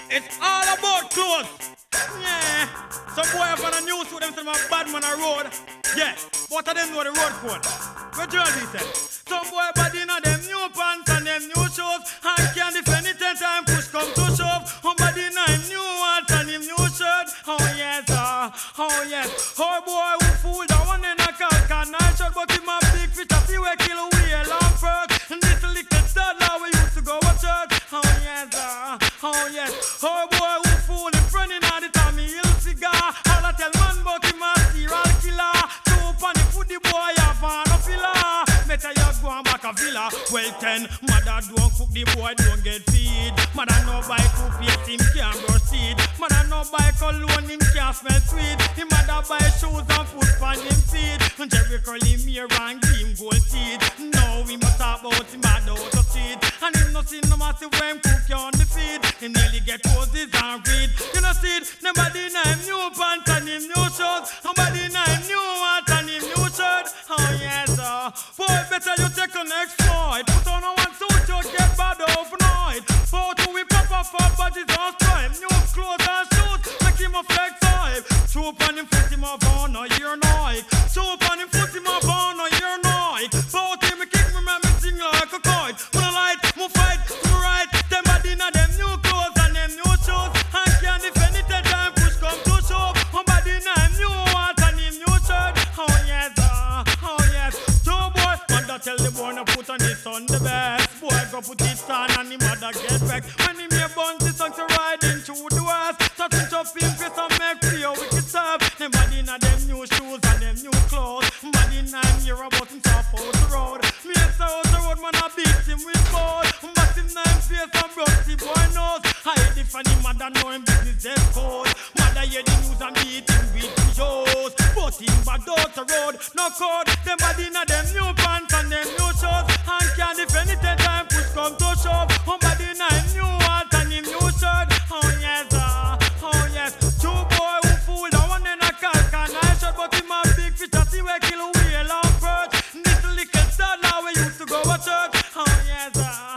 It's all about clothes. Yeah. Some boy up on a news with them say my bad man a road. Yeah. What of them know the road code? What you all said? Some boy bad in them new pants and them new shoes. And can't defend it anytime push come to shove. Somebody in him new hat and him new shirt. Oh yes, oh yes. Oh boy who fool the one in a car night shirt. But him a big fish a few a kill away a long first. And this little stud now we used to go to church. Oh yes, oh yes. Oh boy who fool in front in all the time he ill cigar. All I tell man about him a serial killer. Two on the foot the boy have on a filler. Better you go and back a villa. Well 10, mother don't cook the boy don't get feed. Mother no buy toothpaste him can't brush teeth. Mother no buy cologne him can't smell sweet. Him mother buy shoes and foot on him feet. And Jerry curl him here and give him gold teeth. Now we must talk about him mad out of street. And him no see no massive when him cook you on the feed. Him nearly get roses and read. You know see it, nobody know him new pants and him new shoes. Nobody know him new hat and him new shirt. Oh yes, boy better you take an exploit. Put on a one suit you get bad overnight. Photo we pop up for badges on stripe. New clothes and shoes make him a flex type. Troop on him foot him up on a year night. Troop on him foot him up on a year night. Both him kick me man me sing like a kite. When I light, me fight, me right. Them body na them new clothes and them new shoes. And can't defend it time push come to shove. One body na him new hat and him new shirt. Oh yes, oh yes. Two boy, mother tell the boy no put on his son the best. Boy go put his son and the mother get wrecked. When him hear bounce his song to ride into the west. Touching up him face and make free or wicked serve. Them body na them new shoes and them new clothes. Body na him hear about himself out the road. Me and out the road man I beat him with board. But him na him face and broke the boy nose. Hide it from him mother know him business is cold. Mother hear the news and beat him with the shows. But him bad out the road, no code. Them body na them new pants and them new shoes. And can't defend it anytime push come to shove. Somebody na him new hat and him new shirt. Oh yes, oh yes. Two boy who fool the one in a car night shirt. But him a big fish a see we kill away a long perch. This little stud now we used to go to church. Oh yes,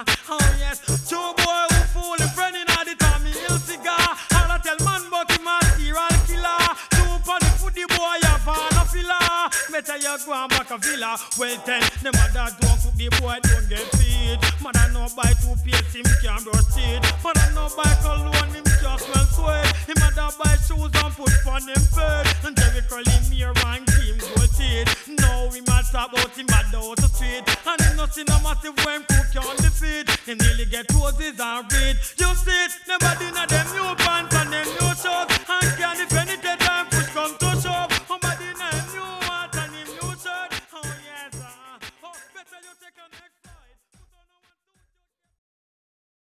oh yes. Two boy who fool in front in all the time he ill cigar. All I tell man but him a serial killer. Two on the foot the boy have on a filler. Better you go and back a villa. Well 10, the mother don't cook the boy don't get feed. Mother no buy toothpaste him can't brush teeth. Mother no buy cologne him can't smell sweat. Him mother buy shoes and put on him bed. And Jerry curl him here and give him gold teeth. Now we must talk about him bad out the street. And him no see no massive when cook you on the feet. Him nearly get roses and read. You see it, nobody